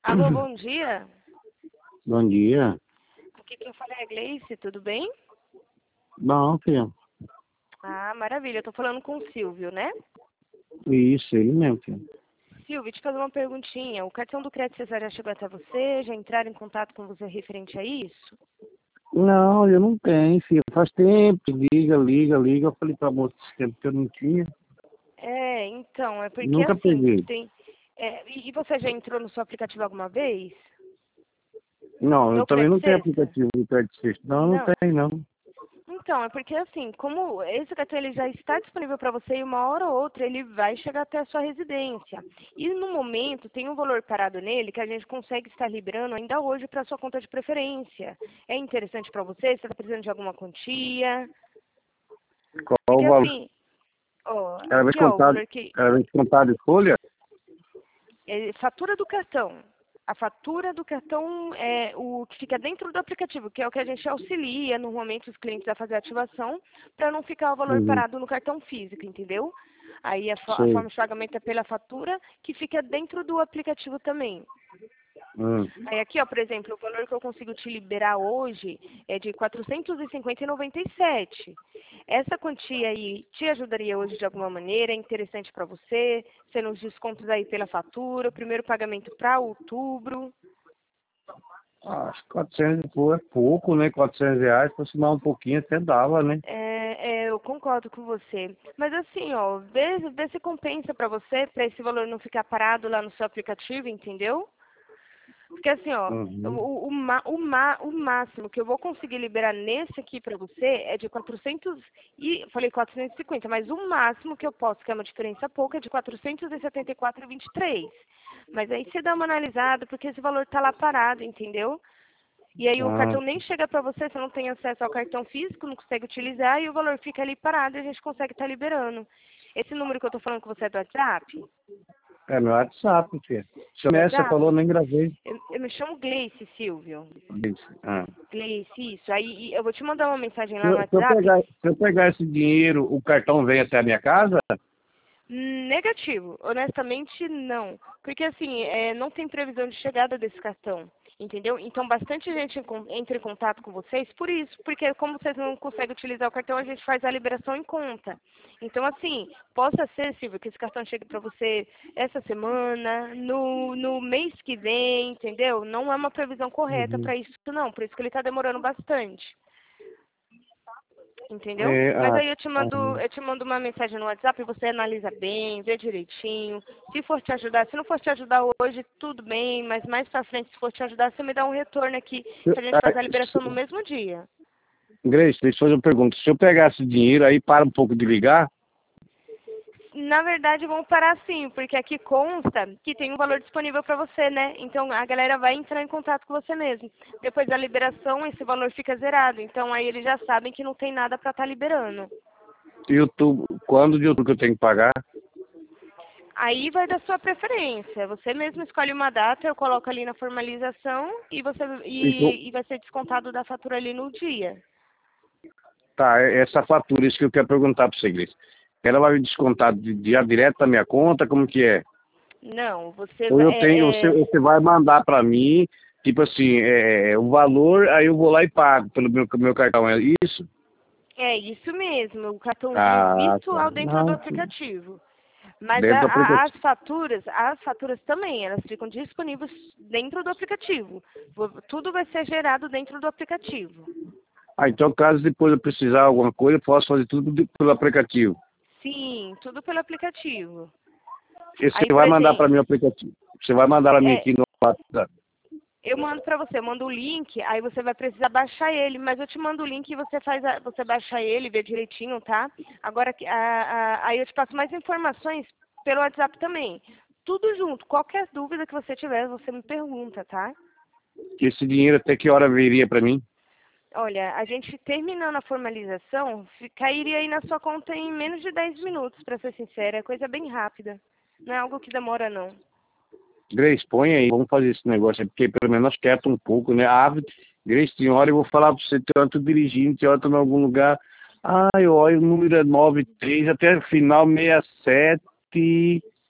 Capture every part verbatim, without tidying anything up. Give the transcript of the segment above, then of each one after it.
Alô, bom dia. Bom dia. Aqui quem fala é a Gleice, tudo bem? Bom, filho. Ah, maravilha. Eu tô falando com o Silvio, né? Isso, ele mesmo, filho. Silvio, te fazer uma perguntinha. O cartão do crédito Cesar já chegou até você? Já entraram em contato com você referente a isso? Não, eu não tenho, filho. Faz tempo, liga, liga, liga. Eu falei pra moça esse tempo que eu não tinha. É, então, é porque Nunca assim, peguei. tem... é, e e você já entrou no seu aplicativo alguma vez? Não, eu No também Crédito não tenho Sexta? aplicativo de crédito sexto. Não, não Não. tem, não. Então, é porque assim, como esse cartão ele já está disponível para você e uma hora ou outra ele vai chegar até a sua residência. E no momento tem um valor parado nele que a gente consegue estar liberando ainda hoje para sua conta de preferência. É interessante para você? Você está precisando de alguma quantia? Qual o Porque valor? assim, ó, Ela vem aqui ó, o contar, valor que ela vem contar de folha? é fatura do cartão. A fatura do cartão é o que fica dentro do aplicativo, que é o que a gente auxilia normalmente os clientes a fazer a ativação, para não ficar o valor Uhum. parado no cartão físico, entendeu? Aí a, fo- a Sei. forma de pagamento é pela fatura, que fica dentro do aplicativo também. Hum. Aí aqui, ó, por exemplo, o valor que eu consigo te liberar hoje é de quatrocentos e cinquenta e noventa e sete. Essa quantia aí te ajudaria hoje de alguma maneira? É interessante para você? Sendo os descontos aí pela fatura, o primeiro pagamento para outubro. Acho que quatrocentos pô, é pouco, né? quatrocentos reais, pra somar um pouquinho até dava, né? É, é, eu concordo com você. Mas assim, ó, vê, vê se compensa para você, para esse valor não ficar parado lá no seu aplicativo, entendeu? Porque assim, ó, Uhum. o, o, ma- o, ma- o máximo que eu vou conseguir liberar nesse aqui para você é de quatrocentos e, falei quatrocentos e cinquenta, mas o máximo que eu posso, que é uma diferença pouca, é de quatrocentos e setenta e quatro e vinte e três. Mas aí você dá uma analisada, porque esse valor tá lá parado, entendeu? E aí o Ah, cartão nem chega para você, você não tem acesso ao cartão físico, não consegue utilizar, e o valor fica ali parado e a gente consegue estar liberando. Esse número que eu tô falando com você é do WhatsApp? é meu WhatsApp, filho. Seu Messi, você WhatsApp? falou, nem gravei. Eu, eu me chamo Gleice, Silvio. Ah. Gleice, isso. Aí eu vou te mandar uma mensagem Se lá no eu, se eu WhatsApp. pegar, se eu pegar esse dinheiro, o cartão vem até a minha casa? Negativo. Honestamente, não. Porque assim, é, não tem previsão de chegada desse cartão. Entendeu? Então, bastante gente encon- entra em contato com vocês por isso. Porque como vocês não conseguem utilizar o cartão, a gente faz a liberação em conta. Então, assim, possa ser, Silvio, que esse cartão chegue para você essa semana, no, no mês que vem, entendeu? Não é uma previsão correta Uhum. para isso, não. Por isso que ele está demorando bastante. Entendeu? É, Mas ah, aí eu te ah, mando, eu te mando uma mensagem no WhatsApp e você analisa bem, vê direitinho. Se for te ajudar, se não for te ajudar hoje, tudo bem, mas mais pra frente, se for te ajudar, você me dá um retorno aqui, se- que a gente ah, faz a liberação no se- mesmo dia. Grace, deixa eu fazer uma pergunta. Se eu pegar esse dinheiro, aí para um pouco de ligar? Na verdade, vamos parar sim, porque aqui consta que tem um valor disponível para você, né? Então a galera vai entrar em contato com você mesmo. Depois da liberação, esse valor fica zerado. Então aí eles já sabem que não tem nada para estar liberando. YouTube, quando de outubro que eu tenho que pagar? Aí vai da sua preferência. Você mesmo escolhe uma data, eu coloco ali na formalização e você Então, e, e vai ser descontado da fatura ali no dia. tá, é essa fatura, isso que eu quero perguntar para você, Grace. Ela vai me descontar de, de, direto da minha conta, como que é? Não, você Ou vai. eu tenho, você, É, é, você vai mandar para mim, tipo assim, é, o valor, aí eu vou lá e pago pelo meu, meu cartão, é isso? é isso mesmo, o cartãozinho Ah, tá. virtual dentro do Não, aplicativo. Mas a- dentro do a- as aplicativo. faturas, as faturas também, elas ficam disponíveis dentro do aplicativo. Vo- Tudo vai ser gerado dentro do aplicativo. Ah, então caso depois eu precisar de alguma coisa, eu posso fazer tudo de- pelo aplicativo. Sim, tudo pelo aplicativo. E você Aí, por vai mandar para exemplo, mim o aplicativo. Você vai mandar para mim é, aqui no WhatsApp. eu mando pra você, eu mando o link, aí você vai precisar baixar ele, mas eu te mando o link e você faz a- você baixa ele, vê direitinho, tá? Agora que- a- a- aí eu te passo mais informações pelo WhatsApp também. Tudo junto, qualquer dúvida que você tiver, você me pergunta, tá? Esse dinheiro até que hora viria para mim? Olha, a gente terminando a formalização, fi- cairia aí na sua conta em menos de dez minutos, pra ser sincera, é coisa bem rápida. Não é algo que demora não. Grace, põe aí, vamos fazer esse negócio aí, porque pelo menos quieta um pouco, né? Ah, Grace, tem hora eu vou falar para você, tem hora eu tô dirigindo, tem hora eu tô em algum lugar. Ai, olha, o número é noventa e três, até o final sessenta e sete.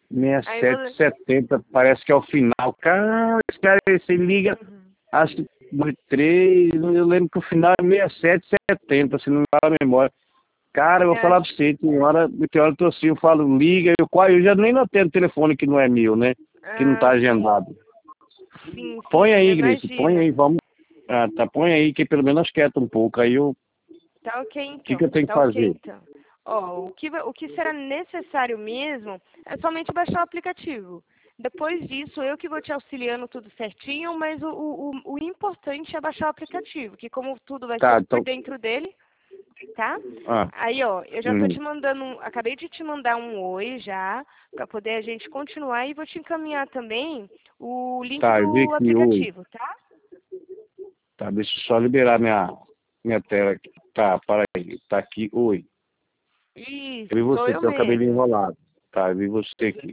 sessenta e sete vou... setenta, parece que é o final. Cara, esse cara, você liga, Uhum. acho que três, eu lembro que o final é sessenta e sete setenta, se não me fala a memória. Cara, eu vou Eu falar acho... pra você, tem hora, tem hora que eu tô assim, eu falo, liga, eu, quase- eu já nem notei o telefone que não é meu, né? Que não tá Ah, sim. agendado. Sim, Põe sim, eu aí, Grace, põe imagino. aí, vamos. Ah, tá, põe aí, que pelo menos quieta um pouco. Aí eu, o Tá ok, que que eu então. tenho que Tá ok, fazer? então. Ó, o que, vai- o que será necessário mesmo é somente baixar o aplicativo. Depois disso, eu que vou te auxiliando tudo certinho, mas o, o, o o importante é baixar o aplicativo, que como tudo vai ser Tá, por então, dentro dele, tá? ah, Aí, ó, eu já tô hum, te mandando, um- acabei de te mandar um oi já, para poder a gente continuar e vou te encaminhar também o link tá, eu vi do aqui, oi. aplicativo, tá? Tá, deixa eu só liberar minha, minha tela aqui. Tá, para aí, tá aqui, oi. Eu vi Isso, sou você, eu tem o cabelinho mesma. enrolado. Tá, eu vi você aqui.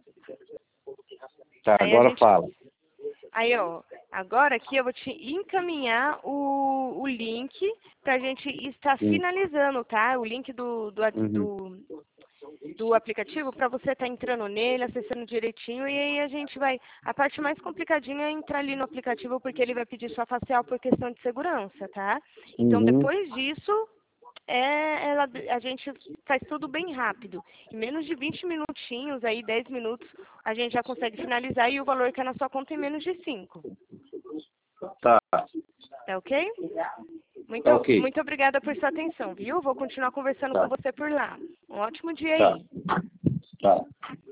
Tá, Aí a agora gente, fala. aí ó, agora aqui eu vou te encaminhar o, o link pra gente estar Hum, finalizando, tá? O link do, do, uhum, do, do aplicativo para você estar entrando nele, acessando direitinho e aí a gente vai. A parte mais complicadinha é entrar ali no aplicativo porque ele vai pedir sua facial por questão de segurança, tá? Então uhum. depois disso é, ela, a gente faz tudo bem rápido. Em menos de vinte minutinhos, aí dez minutos, a gente já consegue finalizar e o valor que é na sua conta em menos de cinco. Tá, Tá ok? tá Muito, ok. muito obrigada por sua atenção, viu? Vou continuar conversando com Tá, você por lá. Um ótimo dia tá, aí. tá.